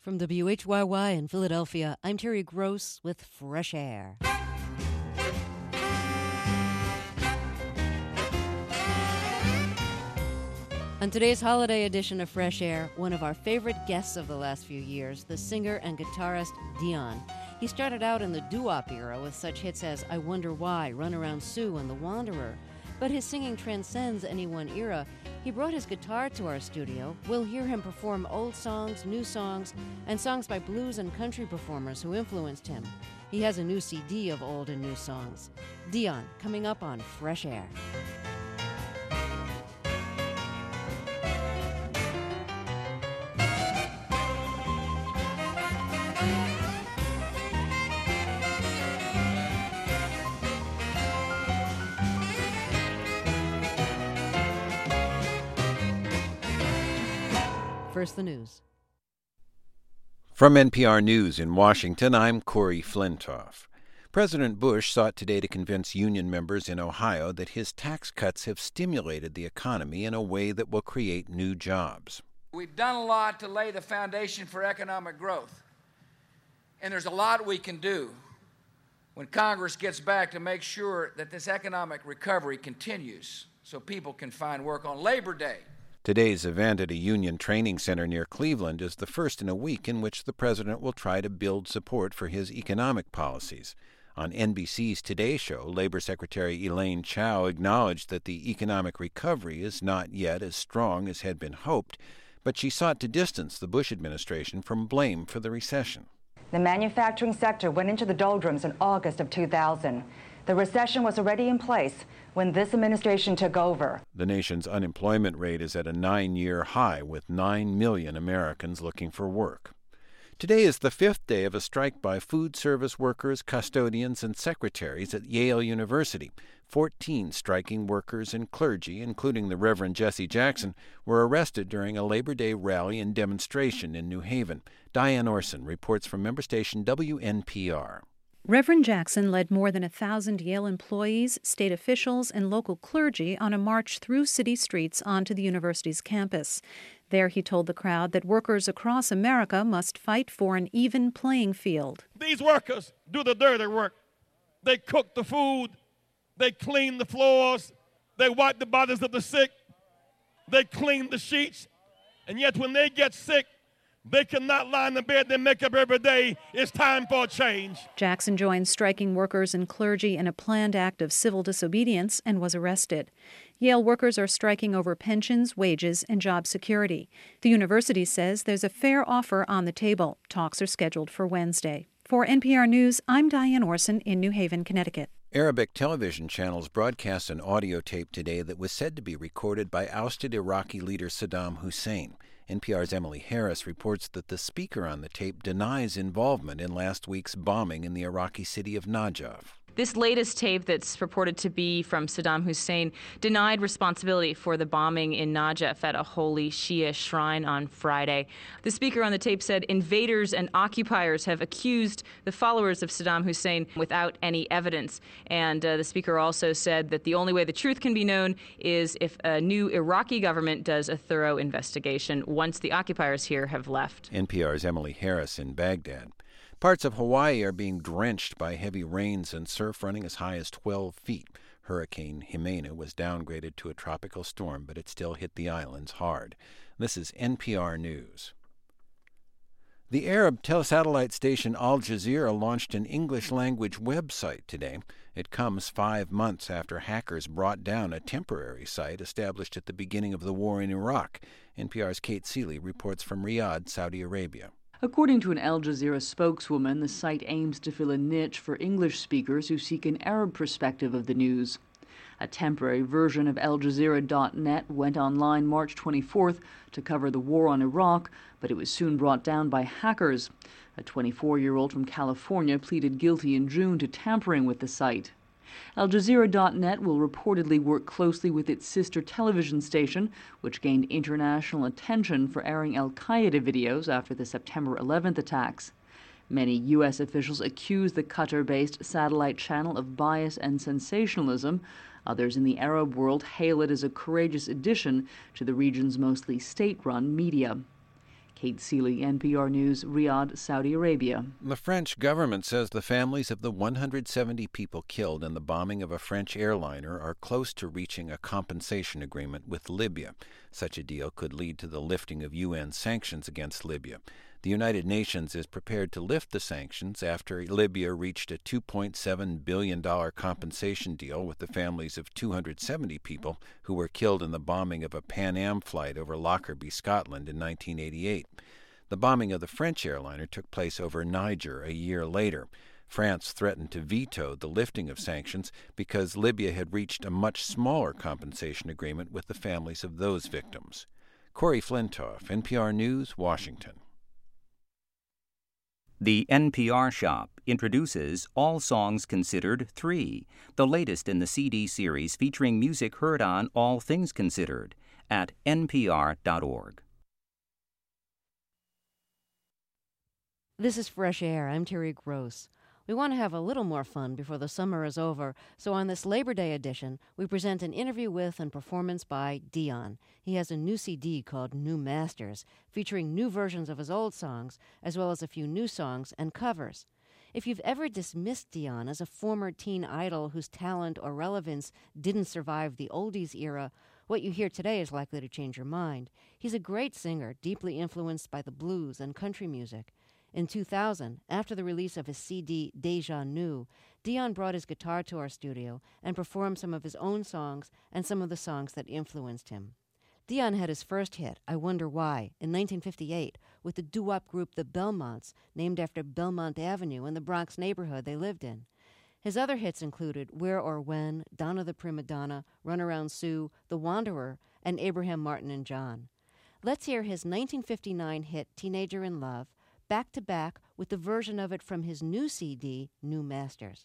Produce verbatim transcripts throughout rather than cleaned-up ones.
From W H Y Y in Philadelphia, I'm Terry Gross with Fresh Air. On today's holiday edition of Fresh Air, one of our favorite guests of the last few years, the singer and guitarist Dion. He started out in the doo-wop era with such hits as I Wonder Why, Run Around Sue, and The Wanderer. But his singing transcends any one era. He brought his guitar to our studio. We'll hear him perform old songs, new songs, and songs by blues and country performers who influenced him. He has a new C D of old and new songs. Dion, coming up on Fresh Air. First, the news. From N P R News in Washington, I'm Corey Flintoff. President Bush sought today to convince union members in Ohio that his tax cuts have stimulated the economy in a way that will create new jobs. We've done a lot to lay the foundation for economic growth, and there's a lot we can do when Congress gets back to make sure that this economic recovery continues so people can find work on Labor Day. Today's event at a union training center near Cleveland is the first in a week in which the president will try to build support for his economic policies. On N B C's Today Show, Labor Secretary Elaine Chao acknowledged that the economic recovery is not yet as strong as had been hoped, but she sought to distance the Bush administration from blame for the recession. The manufacturing sector went into the doldrums in August of two thousand. The recession was already in place when this administration took over. The nation's unemployment rate is at a nine-year high, with nine million Americans looking for work. Today is the fifth day of a strike by food service workers, custodians, and secretaries at Yale University. Fourteen striking workers and clergy, including the Reverend Jesse Jackson, were arrested during a Labor Day rally and demonstration in New Haven. Diane Orson reports from member station W N P R. Reverend Jackson led more than a thousand Yale employees, state officials, and local clergy on a march through city streets onto the university's campus. There he told the crowd that workers across America must fight for an even playing field. These workers do the dirty work. They cook the food, they clean the floors, they wipe the bodies of the sick, they clean the sheets, and yet when they get sick, they cannot lie in the bed they make up every day. It's time for a change. Jackson joined striking workers and clergy in a planned act of civil disobedience and was arrested. Yale workers are striking over pensions, wages, and job security. The university says there's a fair offer on the table. Talks are scheduled for Wednesday. For N P R News, I'm Diane Orson in New Haven, Connecticut. Arabic television channels broadcast an audio tape today that was said to be recorded by ousted Iraqi leader Saddam Hussein. N P R's Emily Harris reports that the speaker on the tape denies involvement in last week's bombing in the Iraqi city of Najaf. This latest tape that's purported to be from Saddam Hussein denied responsibility for the bombing in Najaf at a holy Shia shrine on Friday. The speaker on the tape said invaders and occupiers have accused the followers of Saddam Hussein without any evidence. And uh, the speaker also said that the only way the truth can be known is if a new Iraqi government does a thorough investigation once the occupiers here have left. N P R's Emily Harris in Baghdad. Parts of Hawaii are being drenched by heavy rains and surf running as high as twelve feet. Hurricane Jimena was downgraded to a tropical storm, but it still hit the islands hard. This is N P R News. The Arab telesatellite station Al Jazeera launched an English-language website today. It comes five months after hackers brought down a temporary site established at the beginning of the war in Iraq. N P R's Kate Seeley reports from Riyadh, Saudi Arabia. According to an Al Jazeera spokeswoman, the site aims to fill a niche for English speakers who seek an Arab perspective of the news. A temporary version of Al Jazeera dot net went online March twenty-fourth to cover the war on Iraq, but it was soon brought down by hackers. A twenty-four-year-old from California pleaded guilty in June to tampering with the site. Al Jazeera dot net will reportedly work closely with its sister television station, which gained international attention for airing al-Qaeda videos after the September eleventh attacks. Many U S officials accuse the Qatar-based satellite channel of bias and sensationalism. Others in the Arab world hail it as a courageous addition to the region's mostly state-run media. Kate Seeley, N P R News, Riyadh, Saudi Arabia. The French government says the families of the one hundred seventy people killed in the bombing of a French airliner are close to reaching a compensation agreement with Libya. Such a deal could lead to the lifting of U N sanctions against Libya. The United Nations is prepared to lift the sanctions after Libya reached a two point seven billion dollars compensation deal with the families of two hundred seventy people who were killed in the bombing of a Pan Am flight over Lockerbie, Scotland in nineteen eighty-eight. The bombing of the French airliner took place over Niger a year later. France threatened to veto the lifting of sanctions because Libya had reached a much smaller compensation agreement with the families of those victims. Corey Flintoff, N P R News, Washington. The N P R Shop introduces All Songs Considered three, the latest in the C D series featuring music heard on All Things Considered, at N P R dot org. This is Fresh Air. I'm Terry Gross. We want to have a little more fun before the summer is over, so on this Labor Day edition, we present an interview with and performance by Dion. He has a new C D called New Masters, featuring new versions of his old songs, as well as a few new songs and covers. If you've ever dismissed Dion as a former teen idol whose talent or relevance didn't survive the oldies era, what you hear today is likely to change your mind. He's a great singer, deeply influenced by the blues and country music. In two thousand, after the release of his C D Deja New, Dion brought his guitar to our studio and performed some of his own songs and some of the songs that influenced him. Dion had his first hit, I Wonder Why, in nineteen fifty-eight with the doo-wop group The Belmonts, named after Belmont Avenue in the Bronx neighborhood they lived in. His other hits included Where or When, Donna the Prima Donna, Runaround Sue, The Wanderer, and Abraham Martin and John. Let's hear his nineteen fifty-nine hit Teenager in Love, back to back with the version of it from his new C D, New Masters.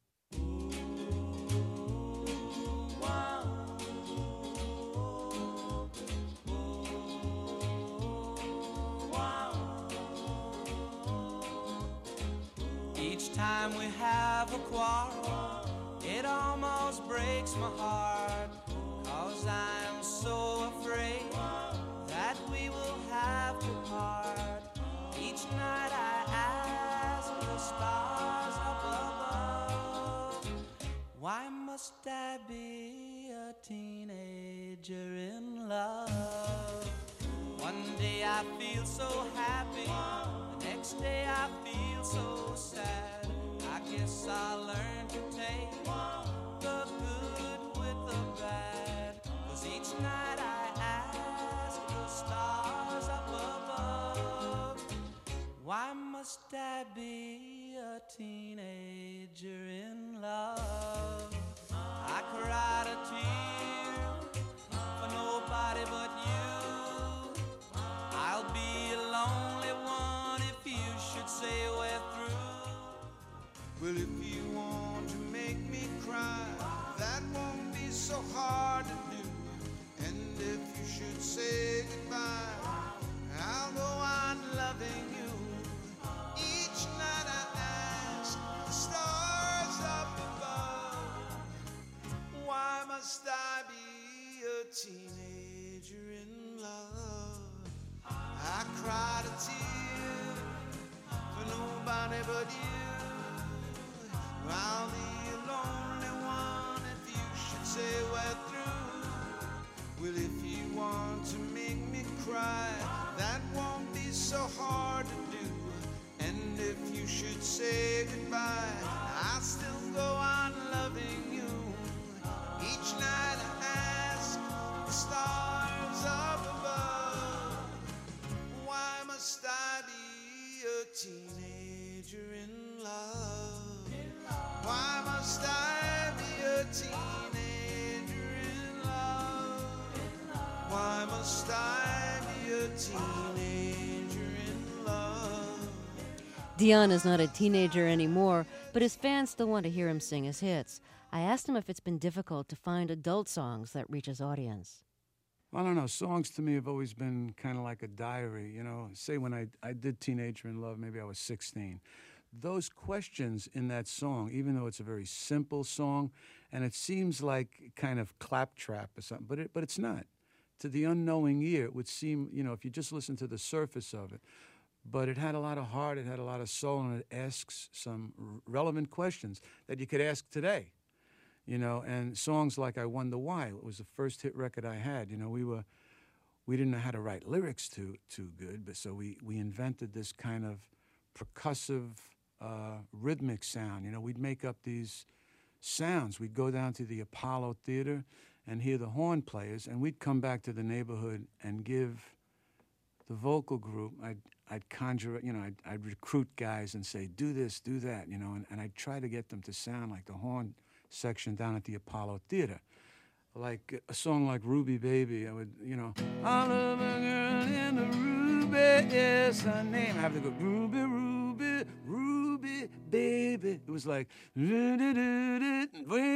Each time we have a quarrel, it almost breaks my heart, 'cause I'm so afraid that we will have to part. Each night I ask the stars up above, why must I be a teenager in love? One day I feel so happy, the next day I feel so sad. I guess I'll learn to take the good with the bad, 'cause each night I ask the stars up above, why must I be a teenager in love? I cried a tear for nobody but you. I'll be a lonely one if you should say we're through. Well, if you want to make me cry, that won't be so hard to do. And if you should say goodbye, I'll go on loving you. Each night I ask the stars up above, why must I be a teenager in love? I cried a tear for nobody but you. I'll be a lonely one if you should say we're through. Well, if you want to make me cry, that won't be so hard to do. And if you should say goodbye, I'll still go on loving you. Each night I ask the stars up above, why must I be a teenager in love? Why must I be a teenager in love? Why must I be a teenager in love? Dion is not a teenager anymore, but his fans still want to hear him sing his hits. I asked him if it's been difficult to find adult songs that reach his audience. I don't know. Songs to me have always been kind of like a diary, you know. Say when I, I did Teenager in Love, maybe I was sixteen. Those questions in that song, even though it's a very simple song, and it seems like kind of claptrap or something, but it, but it's not. to the unknowing ear, it would seem, you know, if you just listen to the surface of it, but it had a lot of heart, it had a lot of soul, and it asks some r- relevant questions that you could ask today, you know. And songs like I Wonder Why, it was the first hit record I had. You know, we were, we didn't know how to write lyrics too too good, but so we, we invented this kind of percussive, uh, rhythmic sound. You know, we'd make up these sounds. We'd go down to the Apollo Theater and hear the horn players, and we'd come back to the neighborhood and give the vocal group, I'd, I'd conjure, you know, I'd, I'd recruit guys and say, do this, do that, you know, and, and I'd try to get them to sound like the horn section down at the Apollo Theater. Like a song like Ruby Baby, I would, you know, I love a girl in the Ruby is her name. I have to go, Ruby, Ruby, Ruby Baby. It was like, they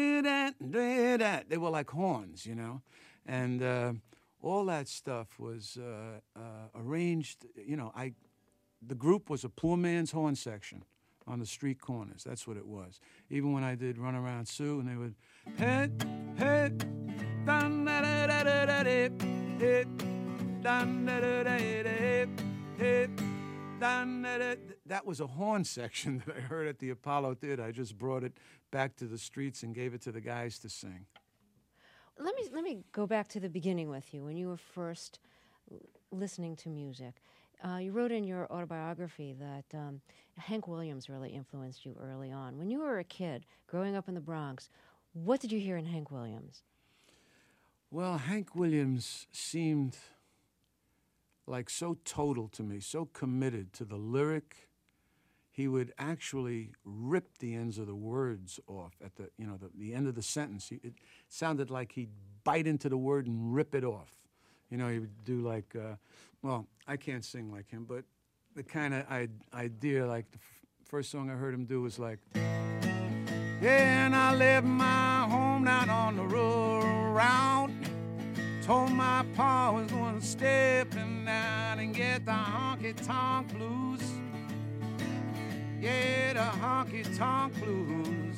were like horns, you know, and uh, all that stuff was uh, uh, arranged, you know, I, the group was a poor man's horn section on the street corners. That's what it was. Even when I did Run Around Sue, and they would, hey, hey, dun da da da da da da, hey, dun da da da da, hey, dun da da. That was a horn section that I heard at the Apollo Theater. I just brought it back to the streets and gave it to the guys to sing. Let me let me go back to the beginning with you when you were first listening to music. Uh, you wrote in your autobiography that um, Hank Williams really influenced you early on. When you were a kid growing up in the Bronx, what did you hear in Hank Williams? Well, Hank Williams seemed like so total to me, so committed to the lyric. He would actually rip the ends of the words off at the, you know, the, the end of the sentence. He, it sounded like he'd bite into the word and rip it off. You know, he would do like, uh, well, I can't sing like him, but the kind of idea, like the f- first song I heard him do was like, yeah, and I left my home down on the road around. Told my pa I was going to step in down and get the honky-tonk blues. Yeah, the honky-tonk blues.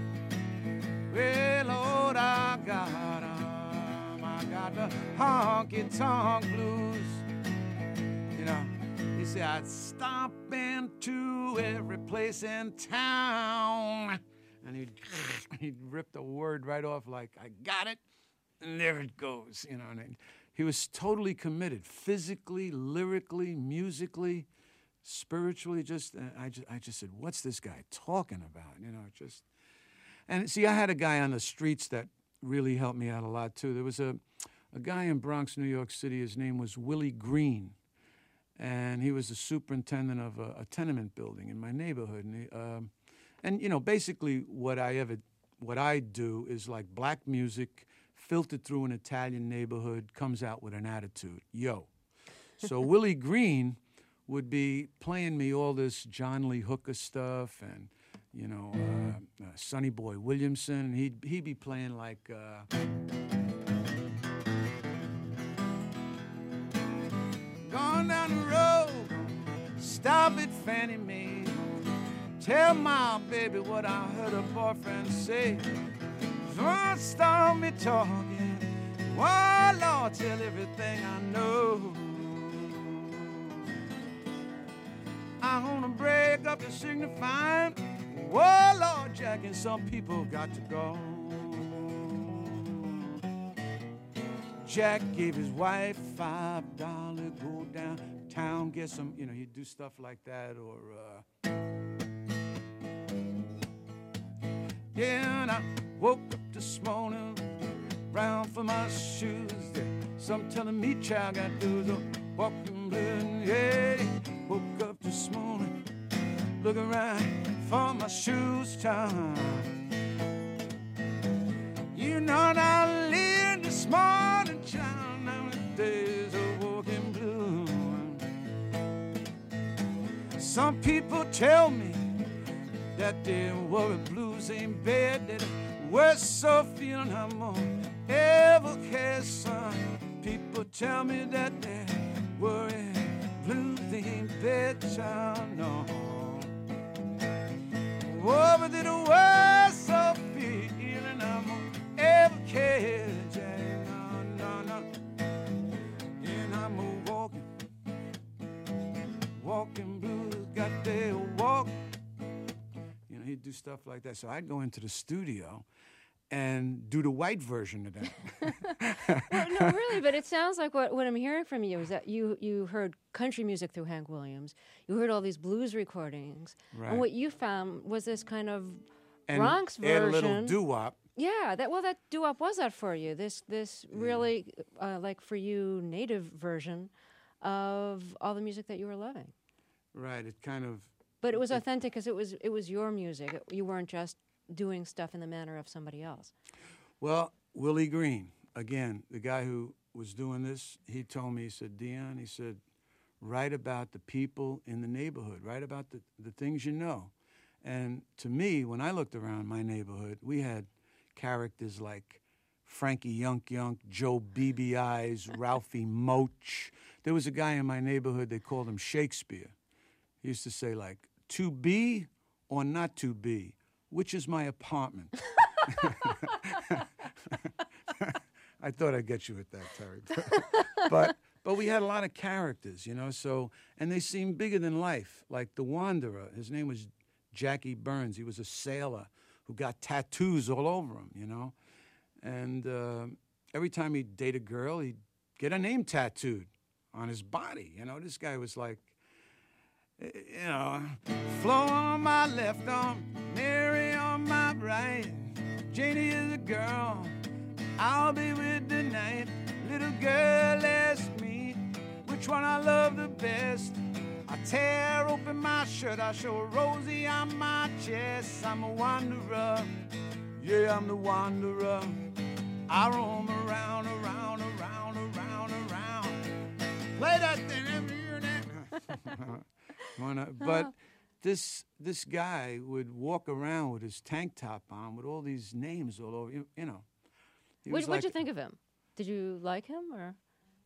Well, Lord, I got 'em. I got the honky-tonk blues. You know, he said I'd stop into every place in town. And he'd, he'd rip the word right off like, I got it, and there it goes. You know, and he was totally committed, physically, lyrically, musically, spiritually. Just, uh, I just, I just said, what's this guy talking about? You know, just, and see, I had a guy on the streets that really helped me out a lot too. There was a, a guy in Bronx, New York City. His name was Willie Green, and he was the superintendent of a, a tenement building in my neighborhood. And, he, um, and you know, basically, what I ever, what I do is like black music filtered through an Italian neighborhood, comes out with an attitude. Yo, so Willie Green would be playing me all this John Lee Hooker stuff and, you know, uh, uh, Sonny Boy Williamson, and he'd, he'd be playing like, uh, going down the road, stop it, Fannie Mae, tell my baby what I heard her boyfriend say, don't stop me talking, why, Lord, tell everything I know. I'm gonna break up the signifying. Whoa, Lord Jack, and some people got to go. Jack gave his wife five dollars, go downtown, get some, you know, he'd do stuff like that, or, uh, yeah, and I woke up this morning, round for my shoes, some telling me, child, got to do the walking blue, yeah. Woke up this morning, look around for my shoes, child. You know that I live this morning, child, now the days are walking blue. Some people tell me that their worry blues ain't bad, that we're so feeling I'm on ever care, son. People tell me that their worry blues ain't bad, child, no. Oh, but they don't wear so feeling I'm on ever care, no, no, no. he'd do stuff like that. So I'd go into the studio and do the white version of that. Well, no, really, but it sounds like what, what I'm hearing from you is that you, you heard country music through Hank Williams. You heard all these blues recordings. Right. And what you found was this kind of and Bronx add version. a little doo-wop. Yeah, that well, that doo-wop was that for you. This this Yeah. really, uh, like for you, native version of all the music that you were loving. Right, it kind of... But it was authentic because it was it was your music. It, you weren't just doing stuff in the manner of somebody else. Well, Willie Green, again, the guy who was doing this, he told me, he said, Dion, he said, write about the people in the neighborhood, write about the, the things you know. And to me, when I looked around my neighborhood, we had characters like Frankie Yunk Yunk, Joe B B Eyes, Ralphie Moach. There was a guy in my neighborhood, they called him Shakespeare. He used to say, like, to be or not to be, which is my apartment? I thought I'd get you with that, Terry. but but we had a lot of characters, you know, so, and they seemed bigger than life. Like the Wanderer, his name was Jackie Burns. He was a sailor who got tattoos all over him, you know. And uh, every time he'd date a girl, he'd get a name tattooed on his body. You know, this guy was like, you know, Flo on my left arm, Mary on my right. Janie is a girl I'll be with tonight. Little girl asked me which one I love the best. I tear open my shirt, I show a Rosie on my chest. I'm a wanderer, yeah, I'm the wanderer. I roam around, around, around, around, around. Play that thing every year now. Wanna, but this this guy would walk around with his tank top on with all these names all over, you, you know. He What was what'd like- you think of him? Did you like him or?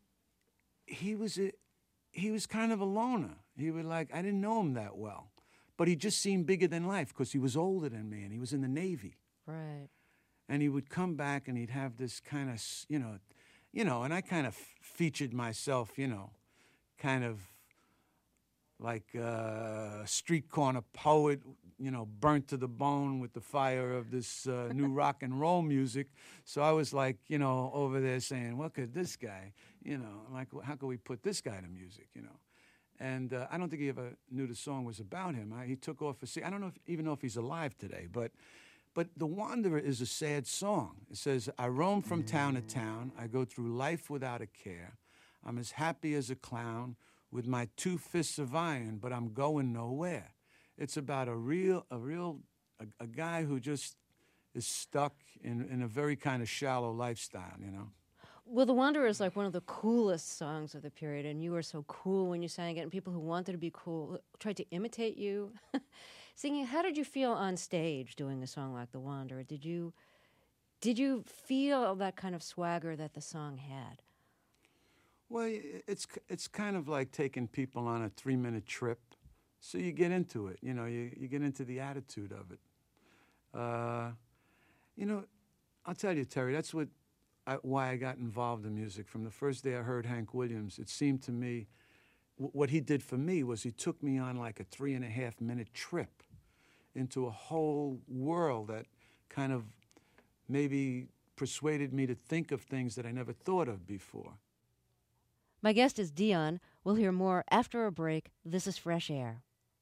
He was a, he was kind of a loner. He would like, I didn't know him that well, but he just seemed bigger than life because he was older than me and he was in the Navy. Right. And he would come back and he'd have this kind of, you know, you know, and I kind of featured myself, you know, kind of like a street corner poet, you know, burnt to the bone with the fire of this uh, new rock and roll music. So I was like, you know, over there saying, what could this guy, you know, like, how could we put this guy to music, you know? And uh, I don't think he ever knew the song was about him. I, he took off for, I don't know if, even know if he's alive today, but But The Wanderer is a sad song. It says, I roam from town to town. I go through life without a care. I'm as happy as a clown with my two fists of iron, but I'm going nowhere. It's about a real, a real, a, a guy who just is stuck in, in a very kind of shallow lifestyle, you know? Well, The Wanderer is like one of the coolest songs of the period, and you were so cool when you sang it, and people who wanted to be cool tried to imitate you. Singing, how did you feel on stage doing a song like The Wanderer? Did you, did you feel that kind of swagger that the song had? Well, it's it's kind of like taking people on a three-minute trip, so you get into it. You know, you, you get into the attitude of it. Uh, you know, I'll tell you, Terry, that's what I, why I got involved in music. From the first day I heard Hank Williams, it seemed to me, w- what he did for me was he took me on like a three-and-a-half-minute trip into a whole world that kind of maybe persuaded me to think of things that I never thought of before. My guest is Dion. We'll hear more after a break. This is Fresh Air.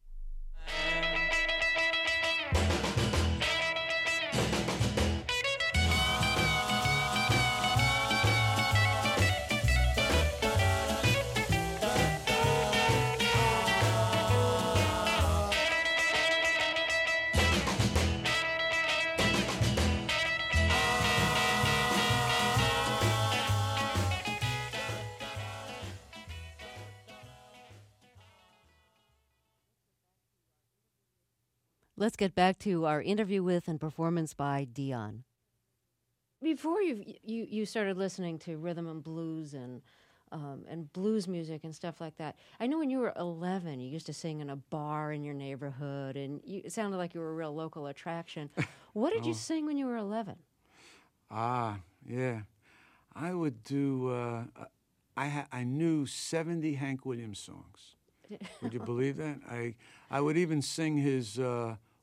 Let's get back to our interview with and performance by Dion. Before you you you started listening to rhythm and blues and um, and blues music and stuff like that, I know when you were eleven, you used to sing in a bar in your neighborhood, and you, it sounded like you were a real local attraction. What did Oh. you sing when you were eleven? Ah, yeah. I would do, uh, I, ha- I knew seventy Hank Williams songs. Would you believe that? I I would even sing his uh,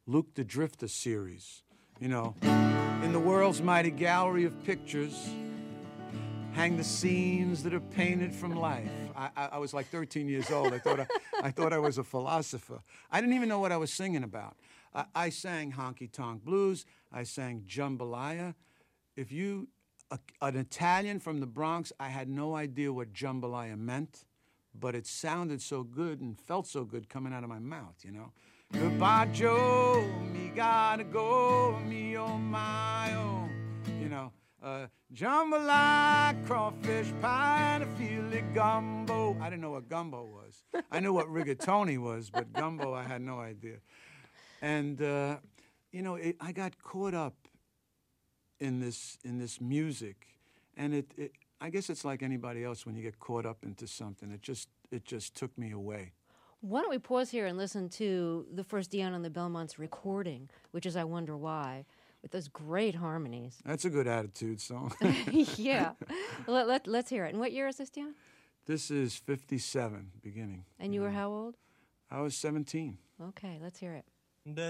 Luke the Drifter series. You know, in the world's mighty gallery of pictures hang the scenes that are painted from life. I, I, I was like thirteen years old. I thought I, I thought I was a philosopher. I didn't even know what I was singing about. I, I sang Honky Tonk Blues. I sang Jambalaya. If you, a, an Italian from the Bronx, I had no idea what jambalaya meant, but it sounded so good and felt so good coming out of my mouth, you know. Goodbye, Joe, me gotta go, me oh my oh, you know. Uh, jambalaya, crawfish pie, and a filet gumbo. I didn't know what gumbo was. I knew what rigatoni was, but gumbo, I had no idea. And, uh, you know, it, I got caught up in this in this music, and it, it I guess it's like anybody else when you get caught up into something. It just it just took me away. Why don't we pause here and listen to the first Dion and the Belmonts recording, which is I Wonder Why, with those great harmonies. That's a good attitude song. Yeah. Let, let, let's hear it. And what year is this, Dion? This is fifty-seven, beginning. And you were how old? I was seventeen. Okay, let's hear it. Now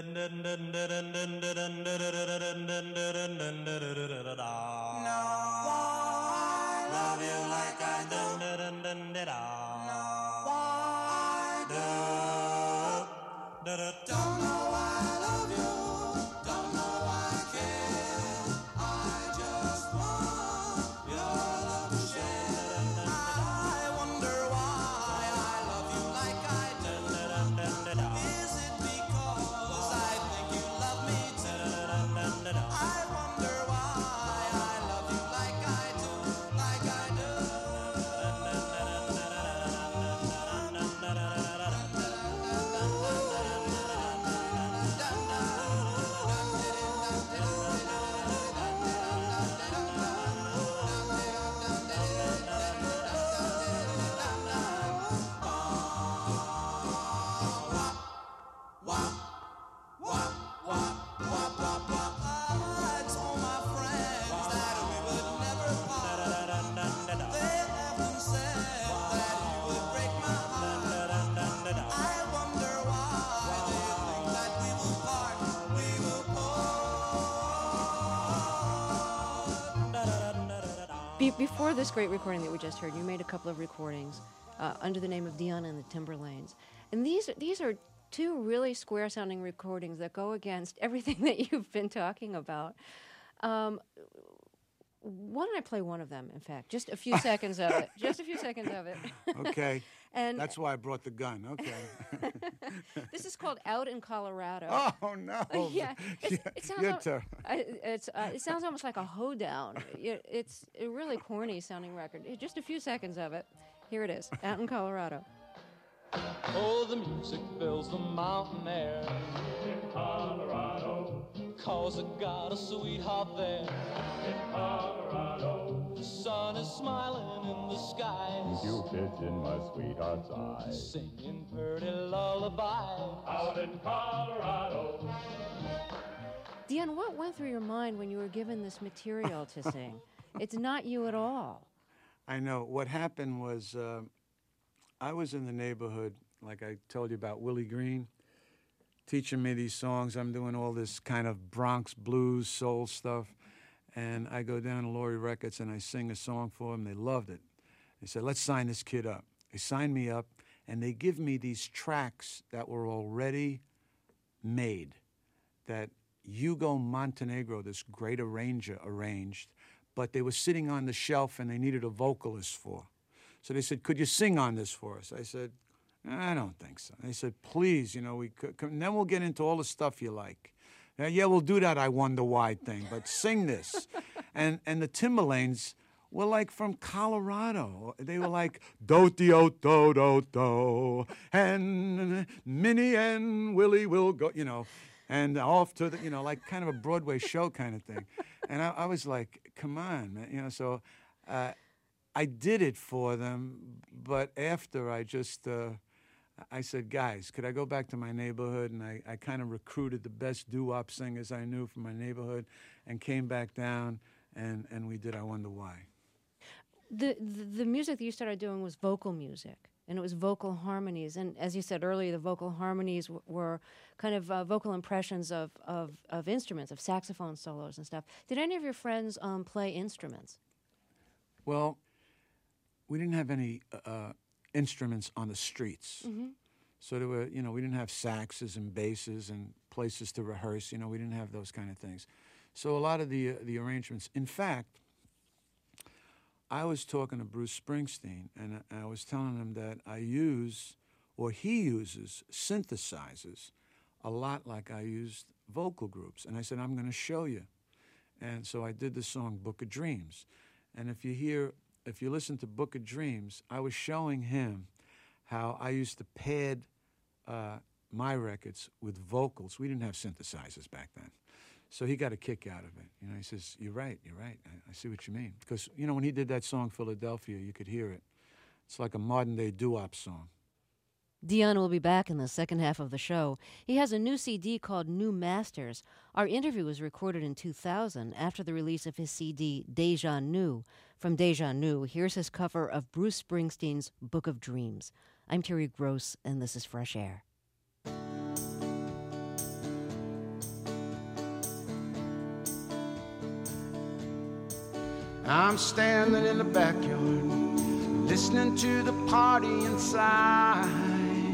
I love you like I do. Now I do. Don't know why I love you. Don't know why I care. I just want your love to share. I wonder why I love you like I do. Is it because I think you love me too? I wonder why I love you like I do, like I do. Be- before this great recording that we just heard, you made a couple of recordings uh, under the name of Dion and the Timberlanes. And these, these are two really square-sounding recordings that go against everything that you've been talking about. Um, why don't I play one of them, in fact? Just a few seconds of it. Just a few seconds of it. Okay. And that's why I brought the gun. Okay. This is called Out in Colorado. Oh, no. Yeah. It's, Yeah, it, sounds you're al- ter- I- it's, uh, it sounds almost like a hoedown. It- It's a really corny sounding record. Just a few seconds of it. Here it is, Out in Colorado. Oh, the music fills the mountain air in Colorado, 'cause I got a sweetheart there in Colorado. The sun is smiling in the skies, Cupid's in my sweetheart's eyes, singing pretty lullabies out in Colorado. Dion, what went through your mind when you were given this material to sing? It's not you at all. I know. What happened was uh, I was in the neighborhood, like I told you about Willie Green, teaching me these songs. I'm doing all this kind of Bronx blues, soul stuff. And I go down to Laurie Records and I sing a song for them. They loved it. They said, let's sign this kid up. They signed me up, and they give me these tracks that were already made, that Hugo Montenegro, this great arranger, arranged, but they were sitting on the shelf and they needed a vocalist for. So they said, could you sing on this for us? I said, I don't think so. They said, please, you know, we could, and then we'll get into all the stuff you like. Uh, yeah, we'll do that I Wonder Why thing, but sing this. and and the Timberlanes were like from Colorado. They were like, do-de-o-do-do-do, and Minnie and Willie will go, you know, and off to the, you know, like kind of a Broadway show kind of thing. And I, I was like, come on, man, you know, so uh, I did it for them, but after I just, uh, I said, guys, could I go back to my neighborhood? And I, I kind of recruited the best doo-wop singers I knew from my neighborhood and came back down, and, and we did I Wonder Why. The, the the music that you started doing was vocal music. and it was vocal harmonies. And as you said earlier, the vocal harmonies w- were kind of uh, vocal impressions of, of, of instruments, of saxophone solos and stuff. Did any of your friends um, play instruments? Well, we didn't have any uh, instruments on the streets. Mm-hmm. So there were, you know, we didn't have saxes and basses and places to rehearse. You know, we didn't have those kind of things. So a lot of the uh, the arrangements. In fact, I was talking to Bruce Springsteen, and I, I was telling him that I use, or he uses, synthesizers a lot like I used vocal groups. And I said, I'm going to show you. And so I did the song Book of Dreams. And if you hear, if you listen to Book of Dreams, I was showing him how I used to pad uh, my records with vocals. We didn't have synthesizers back then. So he got a kick out of it. You know, he says, you're right, you're right. I, I see what you mean. Because, you know, when he did that song, Philadelphia, you could hear it. It's like a modern-day doo-wop song. Dion will be back in the second half of the show. He has a new C D called New Masters. Our interview was recorded in two thousand after the release of his C D, Deja New. From Deja New, here's his cover of Bruce Springsteen's Book of Dreams. I'm Terry Gross, and this is Fresh Air. I'm standing in the backyard, listening to the party inside.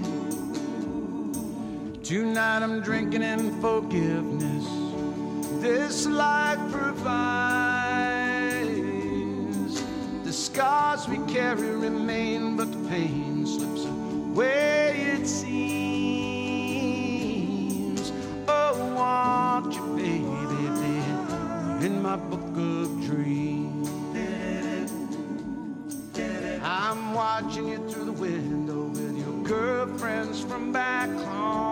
Tonight I'm drinking in forgiveness this life provides. The scars we carry remain, but the pain slips away, it seems. Oh, won't you, baby, be in my book of dreams? I'm watching you through the window with your girlfriends from back home.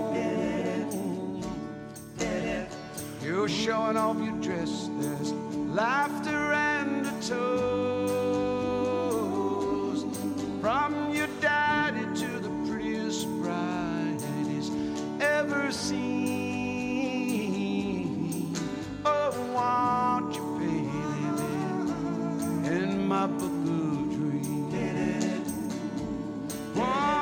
You're showing off your dress, there's laughter and a toast. From your daddy to the prettiest bride he's ever seen. Oh, won't you, baby, in my book of dreams? Whoa.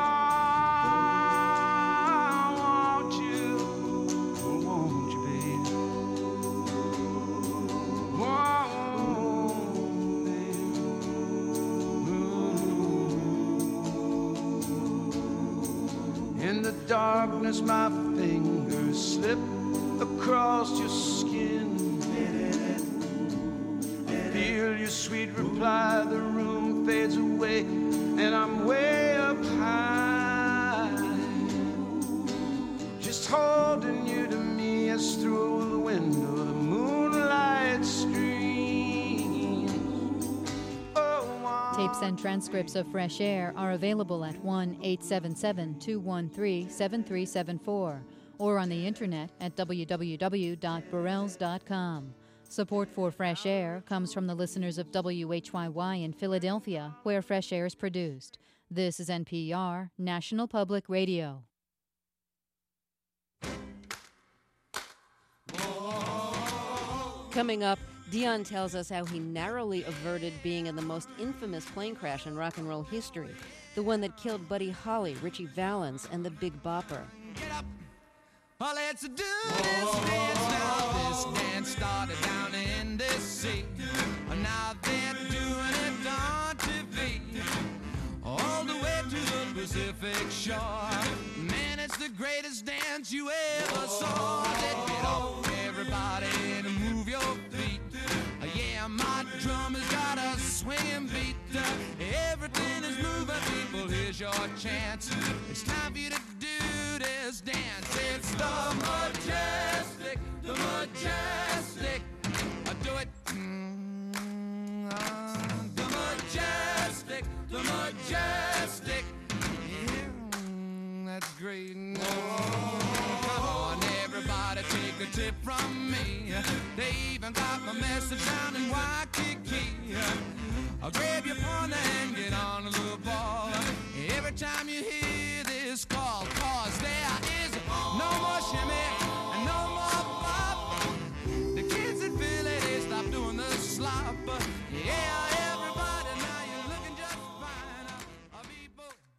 Darkness, my fingers slip across your skin. I feel your sweet reply, the room fades away, and I'm way up high. Just holding you to me as through the window the moonlight streams. Oh, tapes and transcripts of Fresh Air are available at one eight seven seven, two one three, seven three seven four or on the internet at w w w dot burrells dot com. Support for Fresh Air comes from the listeners of W H Y Y in Philadelphia, where Fresh Air is produced. This is N P R, National Public Radio. Coming up, Dion tells us how he narrowly averted being in the most infamous plane crash in rock and roll history, the one that killed Buddy Holly, Ritchie Valens, and the Big Bopper. Get up, well, let's do this dance now. This dance started down in D C Now they're doing it on T V, all the way to the Pacific shore. Man, it's the greatest dance you ever saw. I said, get up, everybody, and move your feet. Yeah, my drum has got a swinging beat. Everything is moving, people, here's your chance. It's time for you to do this dance. It's the majestic, the majestic. I do it. Mm, uh, the majestic, the majestic. Yeah, mm, that's great. Oh, come on, everybody, take a tip from me. They even got my message down in Waikiki. I'll grab your partner and get on a little ball. Every time you hear this call, cause there is no more shimmy and no more bop. The kids in Philly, they stop doing the slop. Yeah, everybody, now you're looking just fine. I'll be both.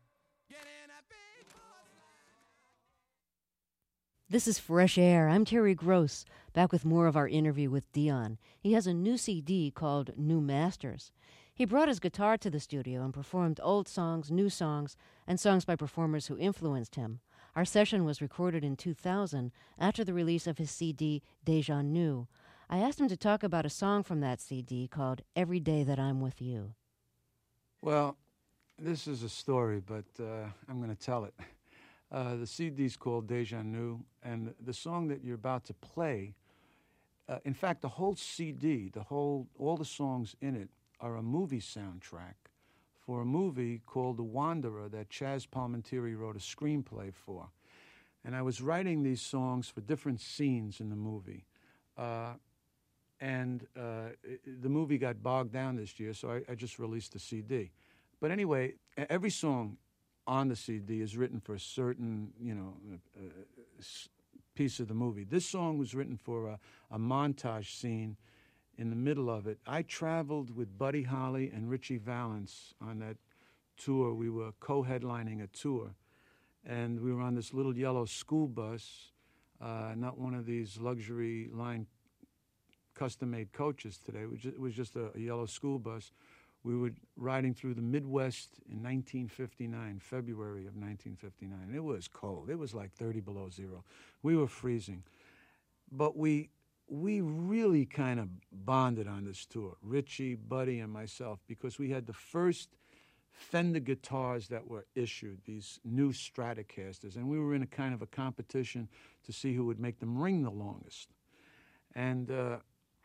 This is Fresh Air. I'm Terry Gross, back with more of our interview with Dion. He has a new C D called New Masters. He brought his guitar to the studio and performed old songs, new songs, and songs by performers who influenced him. Our session was recorded in two thousand after the release of his C D, Deja Nu. I asked him to talk about a song from that C D called Every Day That I'm With You. Well, this is a story, but uh, I'm going to tell it. Uh, the C D's called Deja Nu, and the song that you're about to play, uh, in fact, the whole C D, the whole, all the songs in it are a movie soundtrack for a movie called The Wanderer that Chaz Palminteri wrote a screenplay for. And I was writing these songs for different scenes in the movie. Uh, and uh, it, the movie got bogged down this year, so I, I just released the C D. But anyway, every song on the C D is written for a certain, you know, uh, piece of the movie. This song was written for a, a montage scene in the middle of it. I traveled with Buddy Holly and Richie Valens on that tour. We were co-headlining a tour, and we were on this little yellow school bus, uh, not one of these luxury line custom-made coaches today. It was just, it was just a, a yellow school bus. We were riding through the Midwest in nineteen fifty-nine, February of nineteen fifty-nine. It was cold. It was like thirty below zero. We were freezing. But we we really kind of bonded on this tour, Richie, Buddy, and myself, because we had the first Fender guitars that were issued, these new Stratocasters, and we were in a kind of a competition to see who would make them ring the longest. And uh,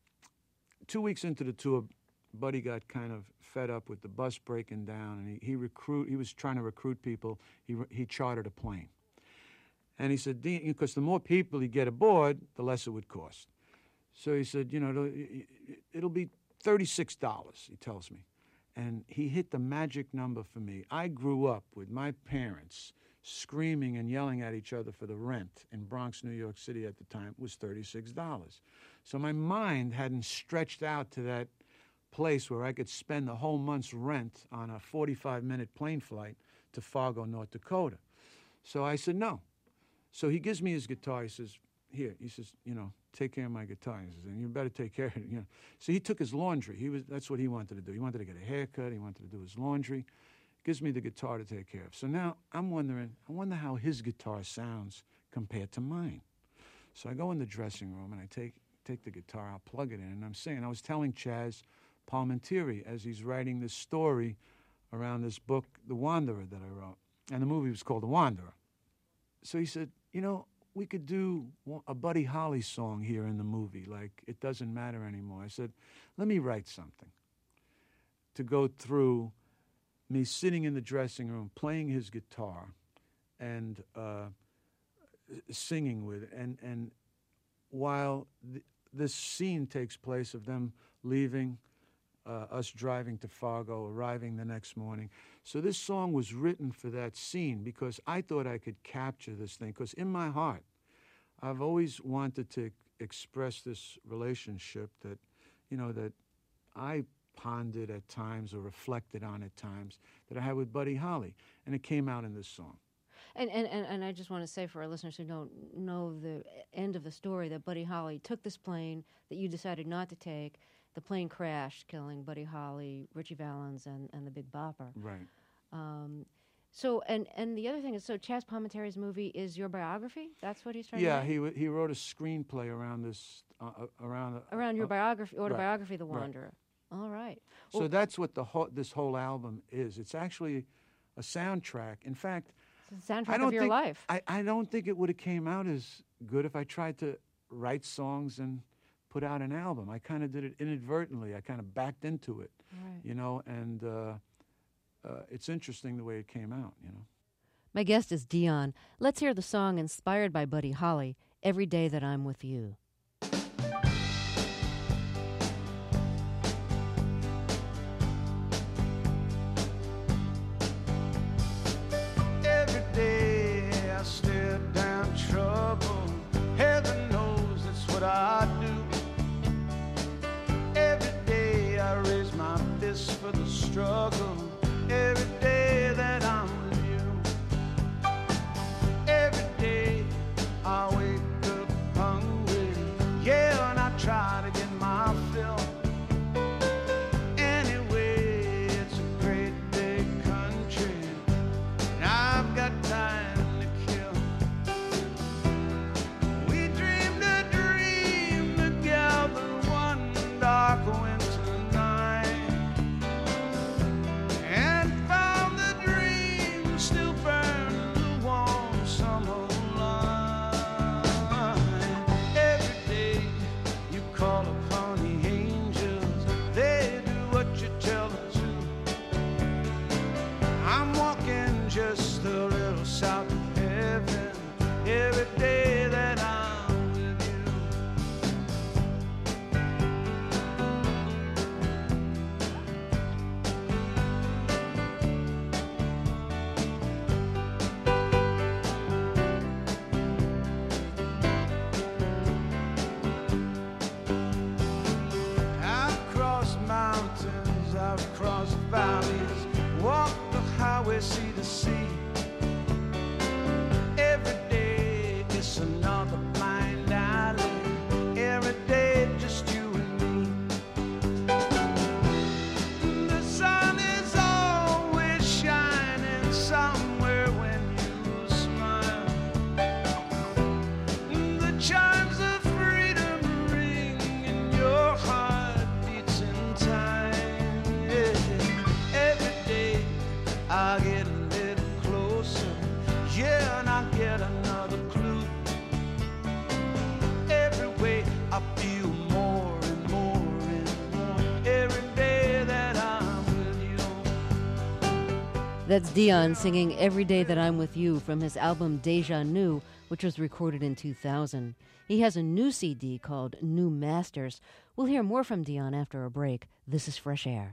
two weeks into the tour, Buddy got kind of fed up with the bus breaking down, and he, he recruit. He was trying to recruit people. He he chartered a plane, and he said, because the more people you get aboard, the less it would cost. So he said, you know, it'll, it'll be thirty-six dollars. He tells me, and he hit the magic number for me. I grew up with my parents screaming and yelling at each other for the rent in Bronx, New York City at the time was thirty-six dollars. So my mind hadn't stretched out to that place where I could spend the whole month's rent on a forty-five minute plane flight to Fargo, North Dakota. So I said, no. So he gives me his guitar. He says, here, he says, you know, take care of my guitar. He says, and you better take care of it. You know. So he took his laundry. He was, that's what he wanted to do. He wanted to get a haircut. He wanted to do his laundry. Gives me the guitar to take care of. So now I'm wondering, I wonder how his guitar sounds compared to mine. So I go in the dressing room and I take, take the guitar, I'll plug it in, and I'm singing. I was telling Chaz Palminteri as he's writing this story around this book, The Wanderer, that I wrote. And the movie was called The Wanderer. So he said, you know, we could do a Buddy Holly song here in the movie, like It Doesn't Matter Anymore. I said, let me write something to go through me sitting in the dressing room, playing his guitar and uh, singing with it. And, and while th- this scene takes place of them leaving, Uh, us driving to Fargo, arriving the next morning. So this song was written for that scene because I thought I could capture this thing. Because in my heart, I've always wanted to express this relationship that, you know, that I pondered at times or reflected on at times that I had with Buddy Holly. And it came out in this song. And, and, and, and I just want to say for our listeners who don't know the end of the story that Buddy Holly took this plane that you decided not to take. The plane crashed, killing Buddy Holly, Richie Valens, and, and the Big Bopper. Right. Um, so, and, and the other thing is, so Chaz Palminteri's movie is your biography? That's what he's trying yeah, to do? Yeah, he he wrote a screenplay around this, uh, around... Uh, around your uh, biography, autobiography, right, The Wanderer. Right. All right. So well, that's what the whole, this whole album is. It's actually a soundtrack. In fact... It's a soundtrack I don't of your think, life. I, I don't think it would have came out as good if I tried to write songs and put out an album. I kind of did it inadvertently. I kind of backed into it, right. you know, and uh, uh, it's interesting the way it came out, you know. My guest is Dion. Let's hear the song inspired by Buddy Holly, Every Day That I'm With You. Every day I stare down trouble. Heaven knows that's what I do. Every day I raise my fist for the struggle. Every day that I'm with you. Every day I wake That's Dion singing Every Day That I'm With You from his album Deja Nu, which was recorded in two thousand. He has a new C D called New Masters. We'll hear more from Dion after a break. This is Fresh Air.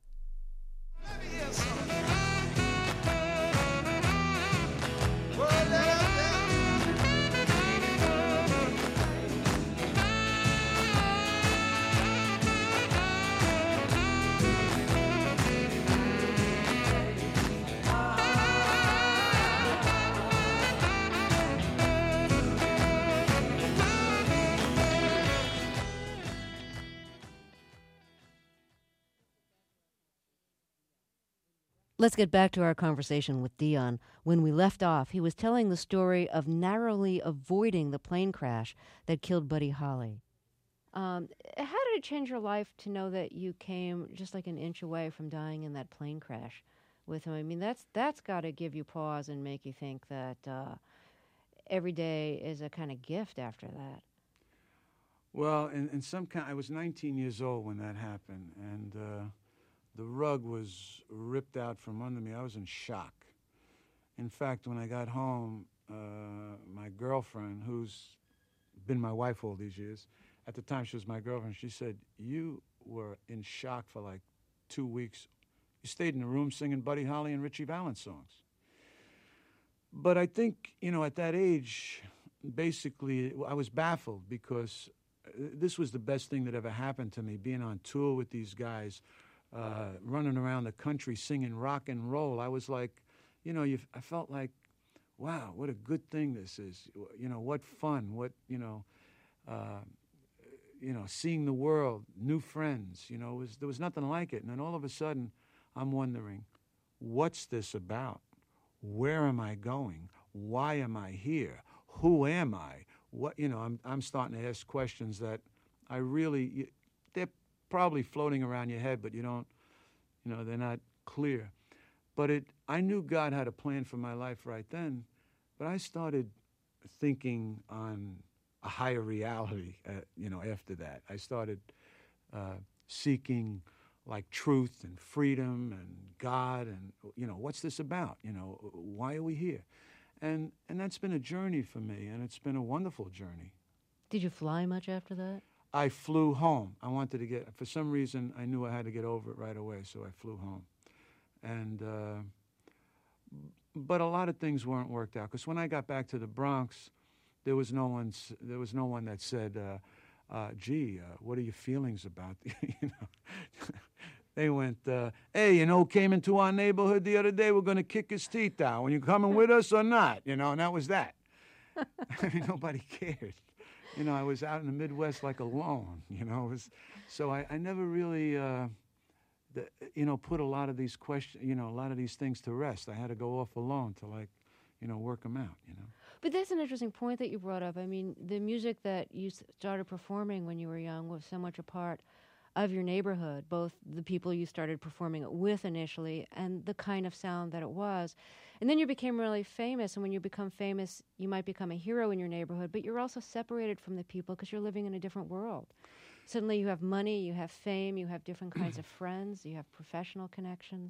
Let's get back to our conversation with Dion. When we left off, he was telling the story of narrowly avoiding the plane crash that killed Buddy Holly. Um, how did it change your life to know that you came just like an inch away from dying in that plane crash with him? I mean, that's that's got to give you pause and make you think that uh, every day is a kind of gift after that. Well, in, in some kind, I was nineteen years old when that happened, and uh, the rug was ripped out from under me. I was in shock. In fact, when I got home, uh, my girlfriend, who's been my wife all these years, at the time she was my girlfriend, she said, "You were in shock for like two weeks. You stayed in the room singing Buddy Holly and Richie Valens songs." But I think, you know, at that age, basically, I was baffled because this was the best thing that ever happened to me, being on tour with these guys, uh, running around the country singing rock and roll. I was like, you know, you, I felt like, wow, what a good thing this is. You know, what fun, what, you know, uh, you know, seeing the world, new friends, you know, it was, there was nothing like it. And then all of a sudden, I'm wondering, what's this about? Where am I going? Why am I here? Who am I? What, you know, I'm I'm starting to ask questions that I really, they're probably floating around your head, but you don't, you know, they're not clear. But it, I knew God had a plan for my life right then, but I started thinking on a higher reality, uh, you know, after that. I started uh, seeking like truth and freedom and God and, you know, what's this about? You know, why are we here? And and that's been a journey for me, and it's been a wonderful journey. Did you fly much after that? I flew home. I wanted to get, for some reason, I knew I had to get over it right away, so I flew home. And, uh, but a lot of things weren't worked out, because when I got back to the Bronx, there was no one, there was no one that said, uh, uh, gee, uh, what are your feelings about, you know? They went, uh, hey, you know, came into our neighborhood the other day, we're going to kick his teeth out. When you coming with us or not? You know, and that was that. I mean, nobody cared. You know, I was out in the Midwest like alone, you know. It was, so I, I never really, uh, the, you know, put a lot of these questions, you know, a lot of these things to rest. I had to go off alone to, like, you know, work them out, you know. But that's an interesting point that you brought up. I mean, the music that you started performing when you were young was so much a part of your neighborhood, both the people you started performing it with initially and the kind of sound that it was. And then you became really famous, and when you become famous, you might become a hero in your neighborhood, but you're also separated from the people because you're living in a different world. Suddenly you have money, you have fame, you have different kinds of friends, you have professional connections.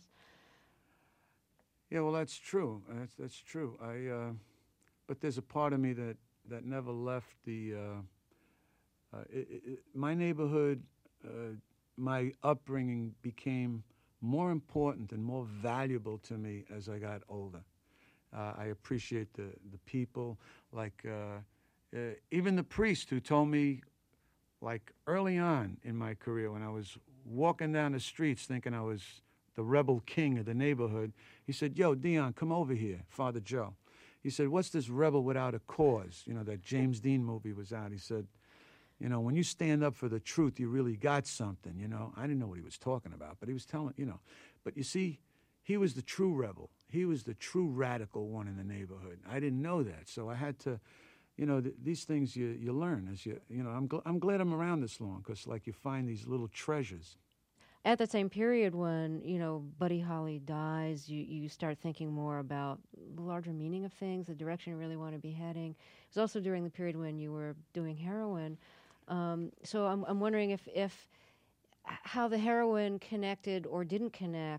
Yeah, well, that's true. That's, that's true. I, uh, but there's a part of me that, that never left the, uh, uh, it, it, my neighborhood. Uh, my upbringing became more important and more valuable to me as I got older. Uh, I appreciate the, the people, like uh, uh, even the priest who told me, like early on in my career when I was walking down the streets thinking I was the rebel king of the neighborhood, he said, yo, Dion, come over here, Father Joe. He said, what's this rebel without a cause? You know, that James Dean movie was out. He said, you know, when you stand up for the truth, you really got something, you know. I didn't know what he was talking about, but he was telling, you know. But you see, he was the true rebel. He was the true radical one in the neighborhood. I didn't know that, so I had to, you know, th- these things you, you learn as you, you know, I'm, gl- I'm glad I'm around this long because, like, you find these little treasures. At the same period when, you know, Buddy Holly dies, you, you start thinking more about the larger meaning of things, the direction you really want to be heading. It was also during the period when you were doing heroin. Um, so I'm, I'm wondering if, if how the heroin connected or didn't connect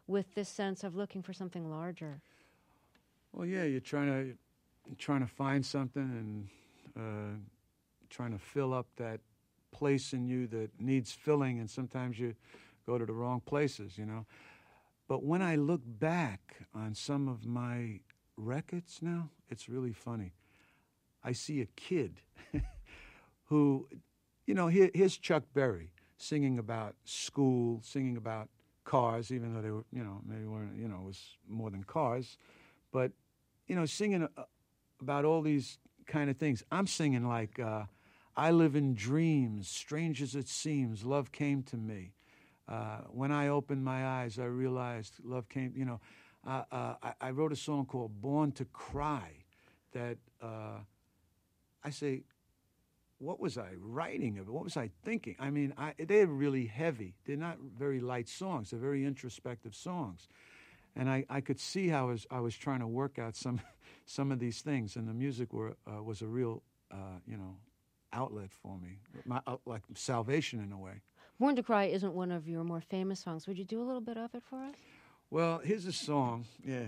with this sense of looking for something larger? Well, yeah, you're trying to you're trying to find something and uh, trying to fill up that place in you that needs filling, and sometimes you go to the wrong places, you know. But when I look back on some of my records now, it's really funny. I see a kid who, you know, here, here's Chuck Berry singing about school, singing about cars, even though they were, you know, maybe weren't, you know, it was more than cars. But, you know, singing uh, about all these kind of things. I'm singing like, uh, I live in dreams, strange as it seems, love came to me. Uh, when I opened my eyes, I realized love came, you know. Uh, uh, I, I wrote a song called Born to Cry that uh, I say, what was I writing of? What was I thinking? I mean, I, they're really heavy. They're not very light songs. They're very introspective songs. And I, I could see how I was, I was trying to work out some some of these things, and the music were, uh, was a real, uh, you know, outlet for me, My, uh, like salvation in a way. Born to Cry isn't one of your more famous songs. Would you do a little bit of it for us? Well, here's a song, yeah.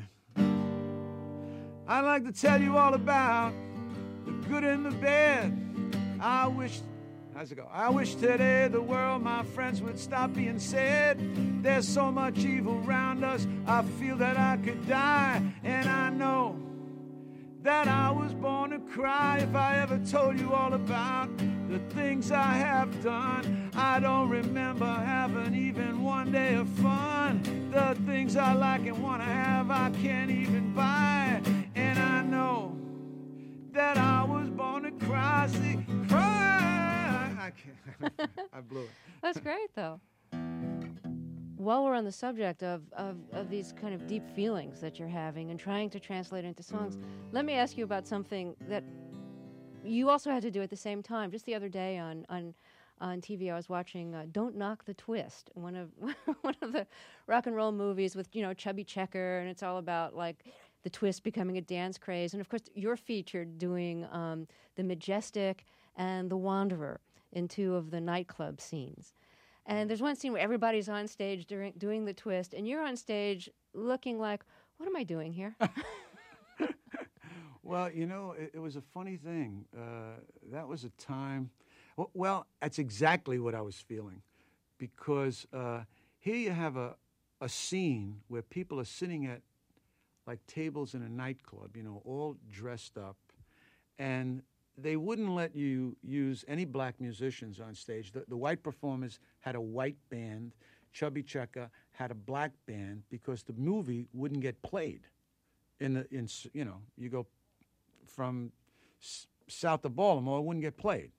I'd like to tell you all about the good and the bad. I wish, how's it go? I wish today the world, my friends, would stop being sad. There's so much evil around us, I feel that I could die. And I know that I was born to cry. If I ever told you all about the things I have done, I don't remember having even one day of fun. The things I like and want to have, I can't even buy. And I know that I was born to cry. See, cry. I can't. I blew it. That's great, though. While we're on the subject of, of, of these kind of deep feelings that you're having and trying to translate into songs, let me ask you about something that you also had to do at the same time. Just the other day on on, on T V, I was watching uh, Don't Knock the Twist, one of one of the rock and roll movies with, you know, Chubby Checker, and it's all about, like, the twist becoming a dance craze. And, of course, you're featured doing um, The Majestic and The Wanderer in two of the nightclub scenes. And there's one scene where everybody's on stage during, doing the twist, and you're on stage looking like, what am I doing here? Well, you know, it, it was a funny thing. Uh, that was a time, well, well, that's exactly what I was feeling. Because uh, here you have a, a scene where people are sitting at, like, tables in a nightclub, you know, all dressed up, and they wouldn't let you use any black musicians on stage. The, the white performers had a white band. Chubby Checker had a black band because the movie wouldn't get played. In the in you know you go from s- south of Baltimore, it wouldn't get played.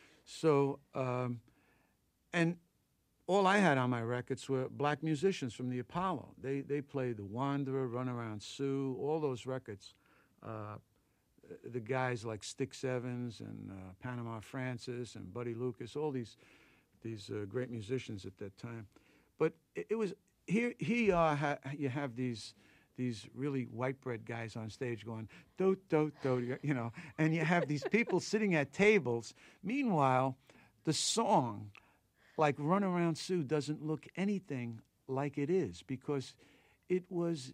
So um, and all I had on my records were black musicians from the Apollo. They they played The Wanderer, Run Around Sue, all those records. Uh, the guys like Styx Evans and uh, Panama Francis and Buddy Lucas, all these these uh, great musicians at that time. But it, it was here. Here uh, ha, you have these these really white bread guys on stage going do do do, you know, and you have these people sitting at tables. Meanwhile, the song, like Run Around Sue, doesn't look anything like it is because it was.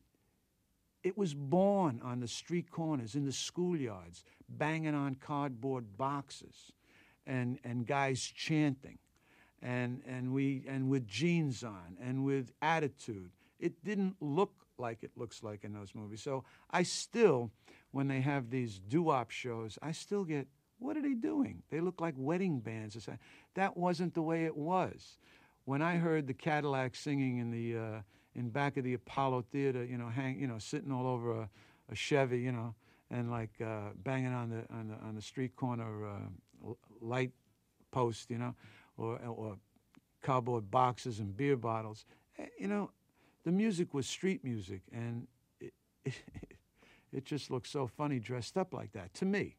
It was born on the street corners, in the schoolyards, banging on cardboard boxes, and and guys chanting, and and we and with jeans on and with attitude. It didn't look like it looks like in those movies. So I still, when they have these doo-wop shows, I still get, what are they doing? They look like wedding bands. That wasn't the way it was. When I heard the Cadillacs singing in the uh, in back of the Apollo Theater, you know, hang, you know, sitting all over a, a Chevy, you know, and like uh, banging on the on the on the street corner uh, light post, you know, or or cardboard boxes and beer bottles. You know, the music was street music, and it, it, it just looked so funny dressed up like that to me.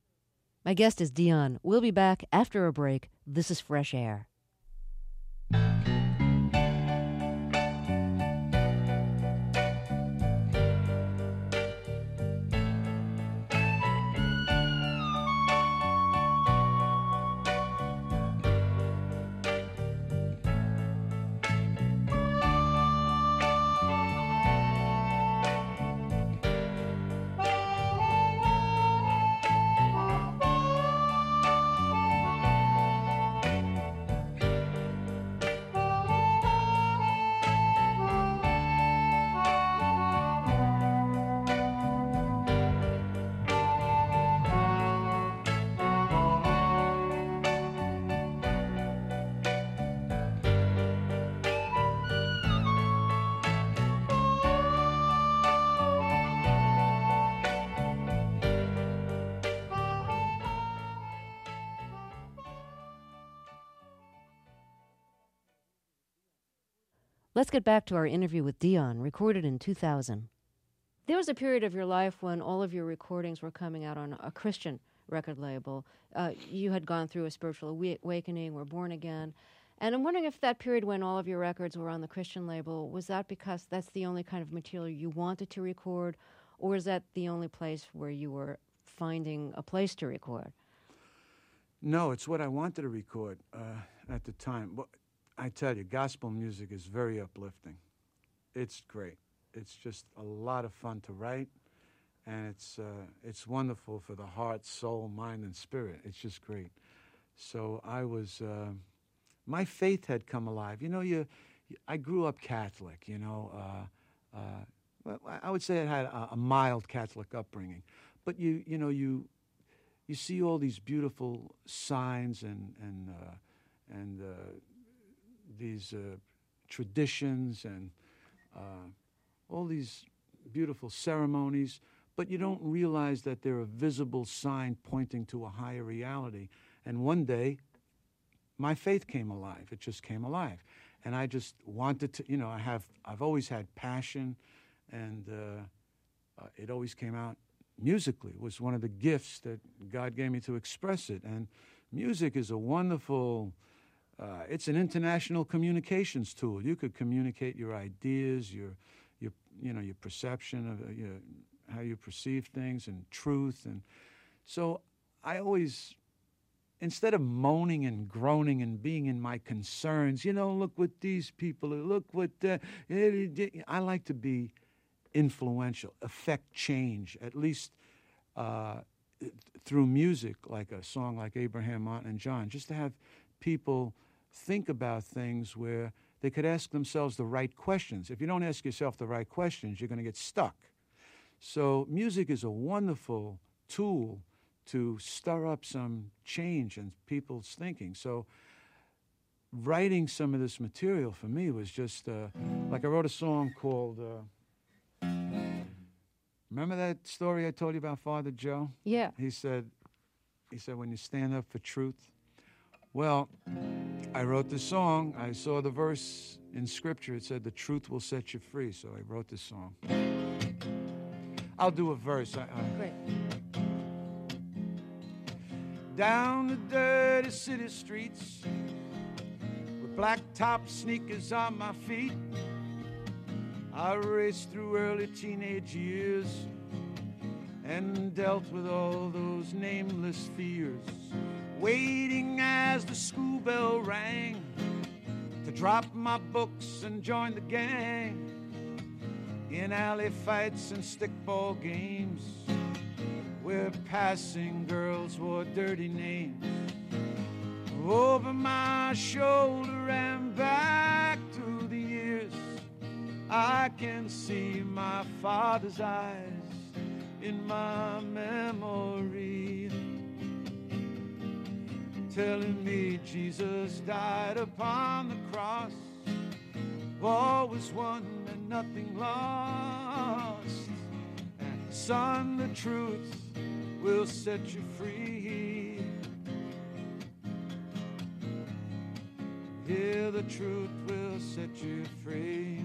My guest is Dion. We'll be back after a break. This is Fresh Air. Let's get back to our interview with Dion, recorded in two thousand. There was a period of your life when all of your recordings were coming out on a Christian record label. Uh, you had gone through a spiritual awakening, were born again. And I'm wondering if that period when all of your records were on the Christian label, was that because that's the only kind of material you wanted to record, or is that the only place where you were finding a place to record? No, it's what I wanted to record uh, at the time. Well, I tell you, gospel music is very uplifting. It's great. It's just a lot of fun to write, and it's uh, it's wonderful for the heart, soul, mind, and spirit. It's just great. So I was, uh, my faith had come alive. You know, you, I grew up Catholic. You know, uh, uh, well, I would say I had a, a mild Catholic upbringing, but you you know you you see all these beautiful signs and and uh, and. Uh, these uh, traditions and uh, all these beautiful ceremonies, but you don't realize that they're a visible sign pointing to a higher reality. And one day, my faith came alive. It just came alive. And I just wanted to, you know, I have, I've always had passion, and uh, uh, it always came out musically. It was one of the gifts that God gave me to express it. And music is a wonderful... Uh, it's an international communications tool. You could communicate your ideas, your, your, you know, your perception of uh, your, how you perceive things, and truth. And so I always, instead of moaning and groaning and being in my concerns, you know, look what these people, look what, uh, I like to be influential, affect change, at least uh, through music, like a song like Abraham, Martin, and John, just to have people think about things where they could ask themselves the right questions. If you don't ask yourself the right questions, you're going to get stuck. So music is a wonderful tool to stir up some change in people's thinking. So writing some of this material for me was just, uh, like I wrote a song called, uh, remember that story I told you about Father Joe? Yeah. He said, he said, when you stand up for truth. Well, I wrote this song. I saw the verse in Scripture. It said, the truth will set you free. So I wrote this song. I'll do a verse. I, I... Great. Down the dirty city streets with black-top sneakers on my feet, I raced through early teenage years and dealt with all those nameless fears, waiting as the school bell rang to drop my books and join the gang in alley fights and stickball games where passing girls wore dirty names. Over my shoulder and back through the years, I can see my father's eyes in my memory, telling me Jesus died upon the cross. All was won and nothing lost. And son, the truth will set you free. Yeah, the truth will set you free.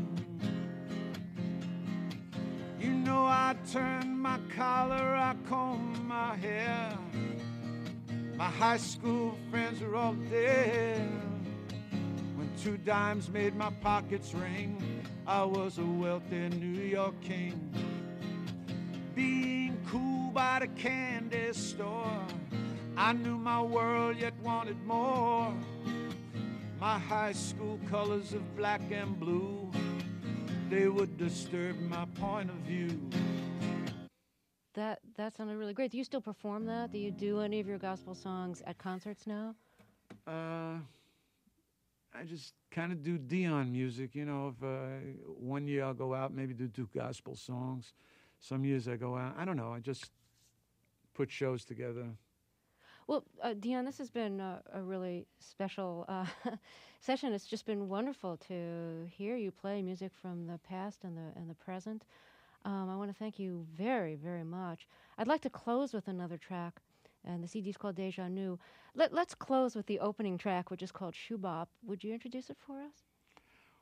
You know, I turned my collar, I combed my hair. My high school friends were all there. When two dimes made my pockets ring, I was a wealthy New York king. Being cool by the candy store, I knew my world yet wanted more. My high school colors of black and blue, they would disturb my point of view. That that sounded really great. Do you still perform that? Do you do any of your gospel songs at concerts now? Uh, I just kind of do Dion music. You know, if uh, one year I'll go out, maybe do two gospel songs. Some years I go out. I don't know. I just put shows together. Well, uh, Dion, this has been uh, a really special uh, session. It's just been wonderful to hear you play music from the past and the and the present. Um, I want to thank you very, very much. I'd like to close with another track, and the C D is called Deja Nu. Let, let's close with the opening track, which is called Shoe Bop. Would you introduce it for us?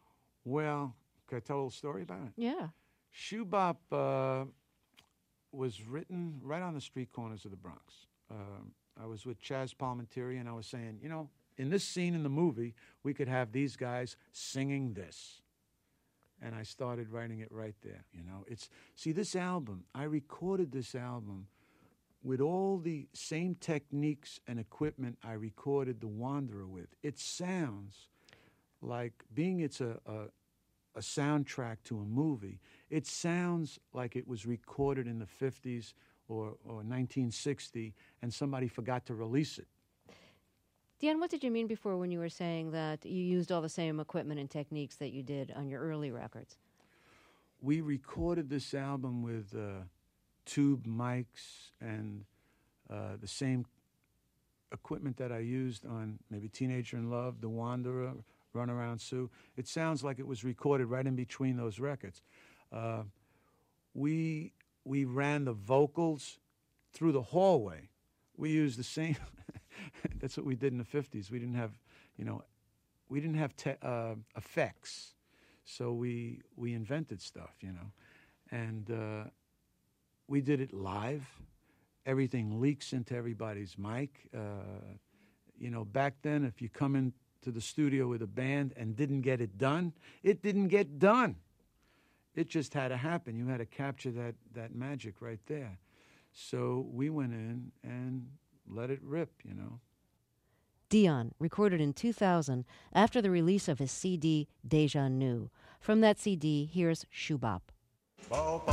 Well, can I tell a little story about it? Yeah. Shoe Bop uh, was written right on the street corners of the Bronx. Uh, I was with Chaz Palminteri, and I was saying, you know, in this scene in the movie, we could have these guys singing this. And I started writing it right there, you know. It's, see, this album, I recorded this album with all the same techniques and equipment I recorded The Wanderer with. It sounds like, being it's a, a, a soundtrack to a movie, it sounds like it was recorded in the fifties or, or nineteen sixty, and somebody forgot to release it. Dion, what did you mean before when you were saying that you used all the same equipment and techniques that you did on your early records? We recorded this album with uh, tube mics and uh, the same equipment that I used on maybe Teenager in Love, The Wanderer, Runaround Sue. It sounds like it was recorded right in between those records. Uh, we we ran the vocals through the hallway. We used the same. That's what we did in the fifties. We didn't have, you know, we didn't have te- uh, effects, so we we invented stuff, you know, and uh, we did it live. Everything leaks into everybody's mic. Uh, you know, back then, if you come into the studio with a band and didn't get it done, it didn't get done. It just had to happen. You had to capture that that magic right there. So we went in and let it rip, you know. Dion, recorded in two thousand after the release of his C D, Deja Nu. From that C D, here's Shoe Bop. Shoe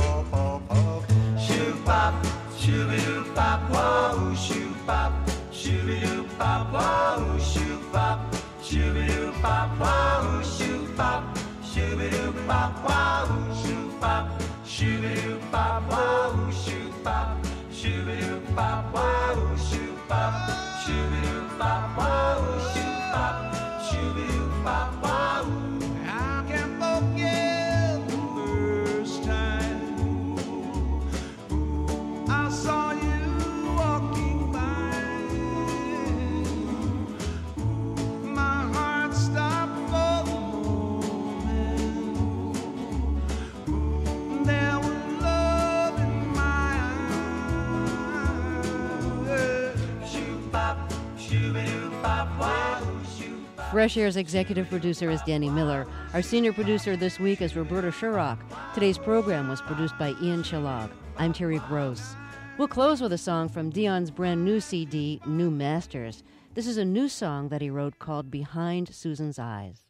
bop, shoo-be-doo bop, whoa, shoe bop, shoo-be-doo bop, whoa, shoe bop, shoo-be-doo bop, whoa, shoe bop, shoo-be-doo bop, whoa, shoe bop, shoo-be-doo bop, whoa, shoe bop, shoo-be-doo bop, whoa, shoe bop, shoo-be-doo bop, whoa, shoe bop, shoo-be-doo bop, whoa. I can't forget the first time I saw you walking by. My heart stopped for the moment. There was love in my eyes. Shoe bop, shoo-be-doo bop, wow. Fresh Air's executive producer is Danny Miller. Our senior producer this week is Roberta Sherrock. Today's program was produced by Ian Chillag. I'm Terry Gross. We'll close with a song from Dion's brand new C D, New Masters. This is a new song that he wrote called Behind Susan's Eyes.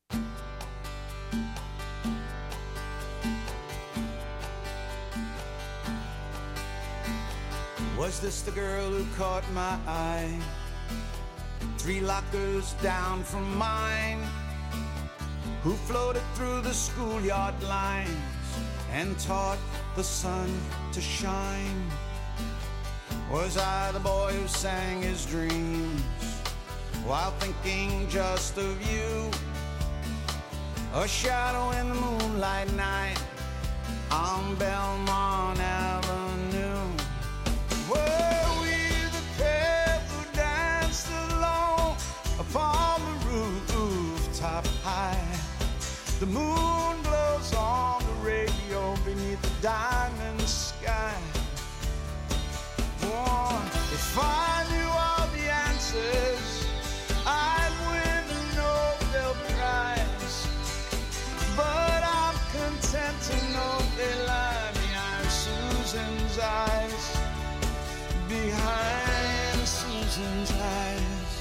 Was this the girl who caught my eye? Three lockers down from mine, who floated through the schoolyard lines and taught the sun to shine? Was I the boy who sang his dreams while thinking just of you? A shadow in the moonlight night on Belmont Avenue. Were we the pair who danced alone upon the rooftop high? The moon glows on the radio beneath the diamond sky. Oh, if I knew all the answers, I'd win a Nobel Prize. But I'm content to know they lie behind Susan's eyes. Behind Susan's eyes.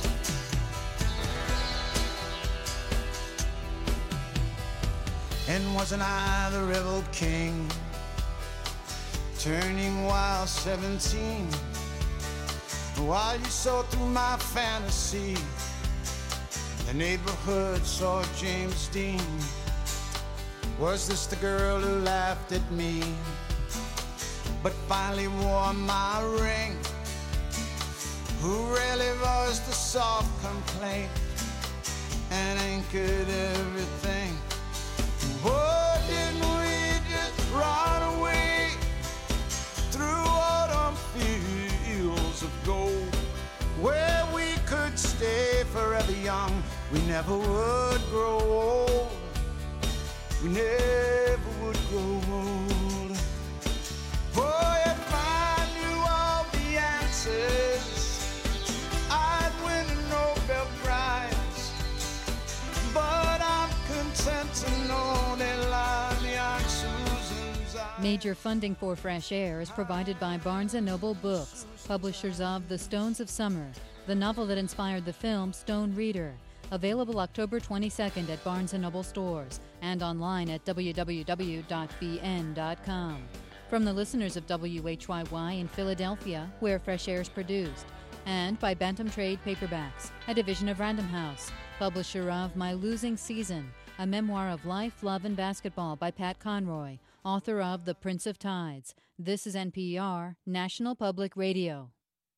And wasn't I the rebel king, turning wild seventeen, while you saw through my fantasy? The neighborhood saw James Dean. Was this the girl who laughed at me, but finally wore my ring? Who really voiced a soft complaint and anchored everything? Oh, didn't we just run away through autumn fields of gold, where we could stay forever young, we never would grow old? we never would grow old. Oh, if I knew all the answers, I'd win a Nobel Prize. But I'm content to know they lie beyond Susan's eyes. Major funding for Fresh Air is provided by Barnes and Noble Books, publishers of The Stones of Summer, the novel that inspired the film Stone Reader. Available October twenty-second at Barnes and Noble stores and online at w w w dot b n dot com. From the listeners of W H Y Y in Philadelphia, where Fresh Air is produced, and by Bantam Trade Paperbacks, a division of Random House, publisher of My Losing Season, a memoir of life, love, and basketball by Pat Conroy, author of The Prince of Tides. This is N P R, National Public Radio.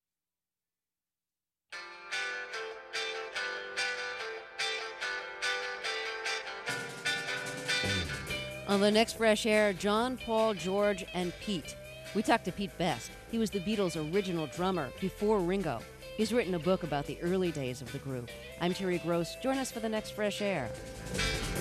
On the next Fresh Air, John, Paul, George, and Pete. We talked to Pete Best. He was the Beatles' original drummer before Ringo. He's written a book about the early days of the group. I'm Terry Gross. Join us for the next Fresh Air.